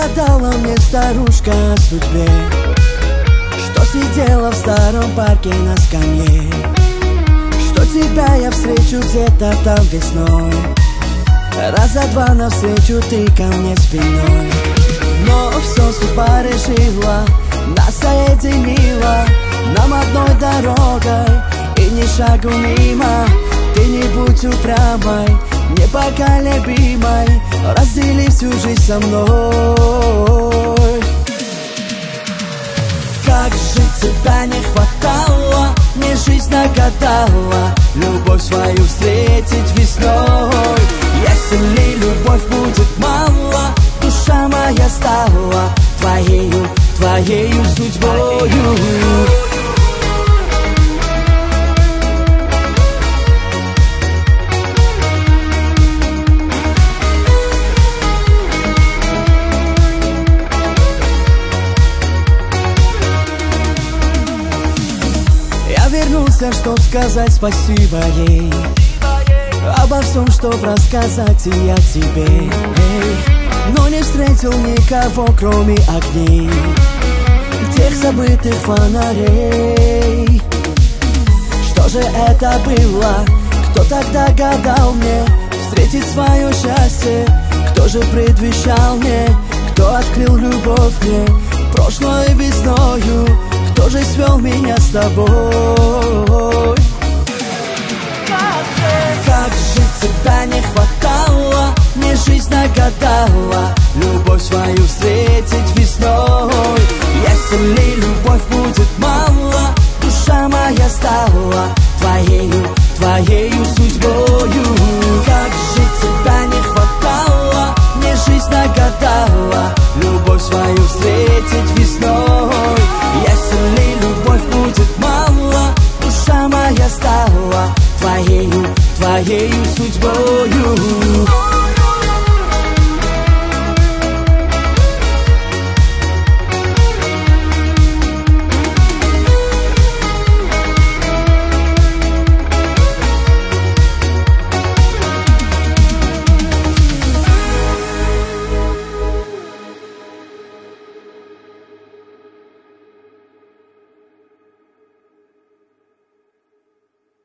Загадала мне старушка о судьбе, что сидела в старом парке на скамье, что тебя я встречу где-то там весной, раза два навстречу ты ко мне спиной. Но все судьба решила, нас соединила нам одной дорогой, и ни шагу мимо. Ты не будь упрямой, непоколебимой, раздели всю жизнь со мной. Как же тебя не хватало, мне жизнь нагадала любовь свою встретить весной. Если любовь будет мало, душа моя стала твоею судьбою. Вернулся, чтоб сказать спасибо ей, обо всем, чтоб рассказать и я тебе. Но не встретил никого, кроме огней, тех забытых фонарей. Что же это было? Кто тогда гадал мне встретить свое счастье? Кто же предвещал мне? Кто открыл любовь мне прошлой весною? Кто же свел меня с тобой? Как же тебя не хватает,